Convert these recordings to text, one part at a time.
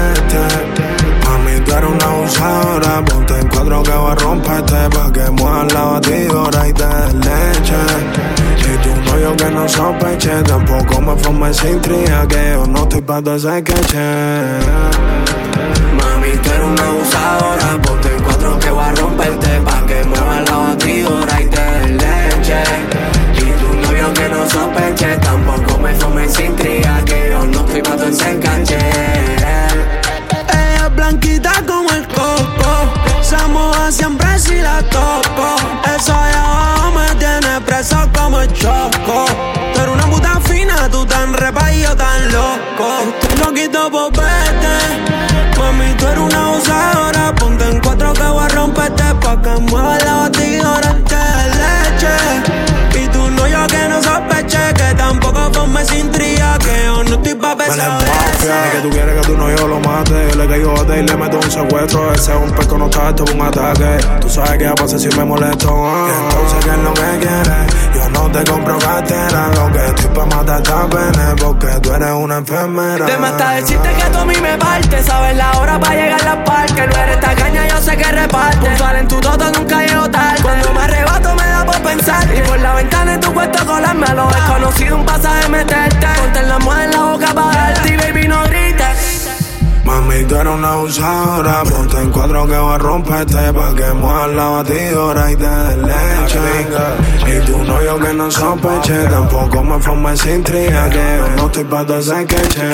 Mami, tú eres una abusadora, ponte en cuatro que voy a romperte pa' que muevas la batidora y te des leche. Y tu novio que no sospeche, tampoco me formes sin intriga, que yo no estoy pa' todo ese queche. Mami, tú eres una abusadora, ponte en cuatro que voy a romperte pa' que muevas la batidora y te des leche. Y tu novio que no sospeche, tampoco me formes sin intriga, que yo no estoy pa' todo ese caché. Ella es blanquita como el coco, se moja siempre si la toco. Eso allá abajo me tiene preso como el choco. Tú eres una puta fina, tú tan repa y yo tan loco. Estoy loquito por verte, mami, tú eres una abusadora. Ponte en cuatro que voy a romperte pa' que mueva la batidora de leche. Y tu novio que no sospeche, que tampoco forme sin intriga, que yo no estoy pa' pesar. Ni que tú quieres que tu novio lo mate. Le caigo bate y le meto un secuestro. Ese es un pesco, no está, esto es un ataque. Tú sabes qué va a pasar si me molesto. Entonces, ¿qué es lo que quieres? Yo no te compro cartera. Lo que estoy pa' matar esta pena, porque tú eres una enfermera. Te mata decirte que tú a mí me parte. Sabes la hora pa' llegar a la parque. No eres tacaña, yo sé que reparte. Puntual en tu toto, nunca llego tarde. Cuando me arrebato me da por pensar. Y por la ventana de tu cuarto colarme a lo desconocido, un pasaje meterte. Ponte la mujer en la boca pa' darte. Y baby, no grites. Mami, tú eres una abusadora, ponte en cuatro que voy a romperte pa' que muevas la batidora y te des leche. Y tu novio que no sospeche, tampoco me formes sin intriga, que yo no estoy pa' todo ese queche.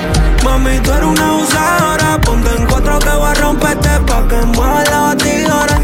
Mami, tú eres una abusadora, ponte en cuatro que voy a romperte pa' que muevas la batidora